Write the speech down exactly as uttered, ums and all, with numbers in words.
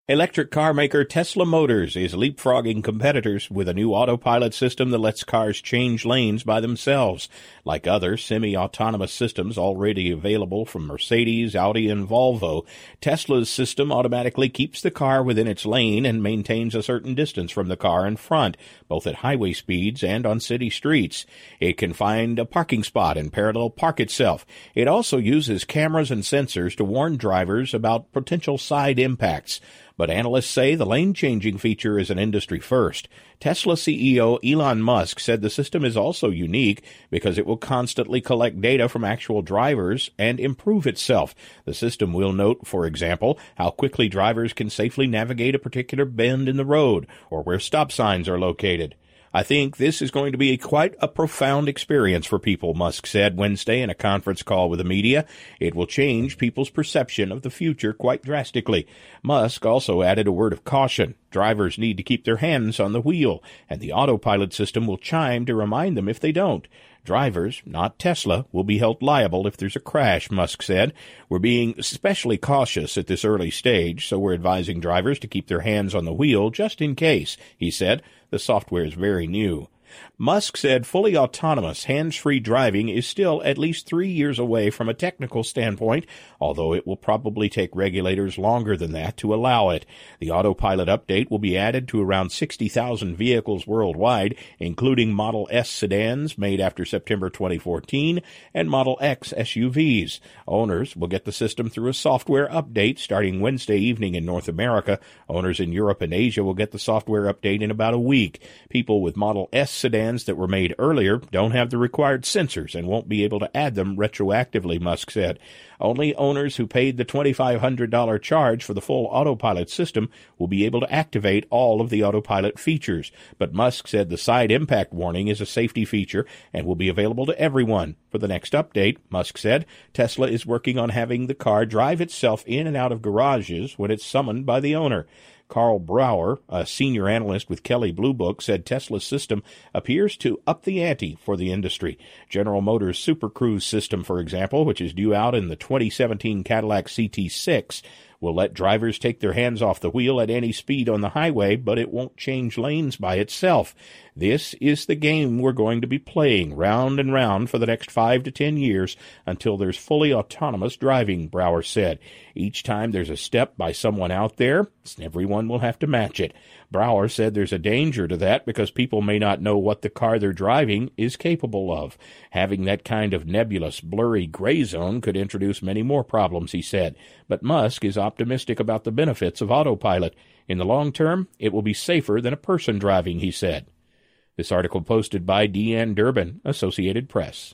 Electric car maker Tesla Motors is leapfrogging competitors with a new autopilot system that lets cars change lanes by themselves. Like other semi-autonomous systems already available from Mercedes, Audi, and Volvo, Tesla's system automatically keeps the car within its lane and maintains a certain distance from the car in front, both at highway speeds and on city streets. It can find a parking spot and parallel park itself. It also uses cameras and sensors to warn drivers about potential side impacts. But analysts say the lane-changing feature is an industry first. Tesla C E O Elon Musk said the system is also unique because it will constantly collect data from actual drivers and improve itself. The system will note, for example, how quickly drivers can safely navigate a particular bend in the road or where stop signs are located. I think this is going to be quite a profound experience for people, Musk said Wednesday in a conference call with the media. It will change people's perception of the future quite drastically. Musk also added a word of caution. Drivers need to keep their hands on the wheel, and the autopilot system will chime to remind them if they don't. Drivers, not Tesla, will be held liable if there's a crash, Musk said. We're being especially cautious at this early stage, so we're advising drivers to keep their hands on the wheel just in case, he said. The software is very new. Musk said fully autonomous, hands-free driving is still at least three years away from a technical standpoint, although it will probably take regulators longer than that to allow it. The autopilot update will be added to around sixty thousand vehicles worldwide, including Model S sedans made after September twenty fourteen and Model X S U Vs. Owners will get the system through a software update starting Wednesday evening in North America. Owners in Europe and Asia will get the software update in about a week. People with Model S sedans that were made earlier don't have the required sensors and won't be able to add them retroactively, Musk said. Only owners who paid the twenty-five hundred dollars charge for the full autopilot system will be able to activate all of the autopilot features. But Musk said the side impact warning is a safety feature and will be available to everyone. For the next update, Musk said, Tesla is working on having the car drive itself in and out of garages when it's summoned by the owner. Carl Brower, a senior analyst with Kelley Blue Book, said Tesla's system appears to up the ante for the industry. General Motors' Super Cruise system, for example, which is due out in the twenty seventeen Cadillac C T six, will let drivers take their hands off the wheel at any speed on the highway, but it won't change lanes by itself. This is the game we're going to be playing round and round for the next five to ten years until there's fully autonomous driving, Brower said. Each time there's a step by someone out there, everyone will have to match it. Brower said there's a danger to that because people may not know what the car they're driving is capable of. Having that kind of nebulous, blurry gray zone could introduce many more problems, he said. But Musk is optimistic about the benefits of autopilot. In the long term, it will be safer than a person driving, he said. This article posted by Deanne Durbin, Associated Press.